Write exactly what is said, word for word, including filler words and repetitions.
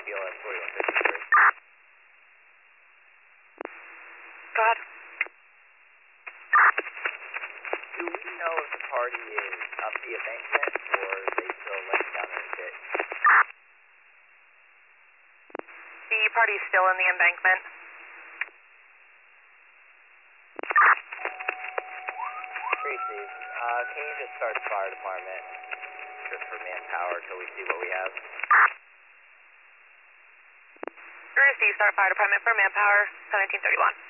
B L S forty-one fifty-three. Go ahead. Do we know if the party is up the embankment or are they still laying down in the ditch? The party's still in the embankment. Tracy, uh, can you just start the fire department just for manpower until we see what we have? Gracie, start fire department for manpower, seventeen thirty-one.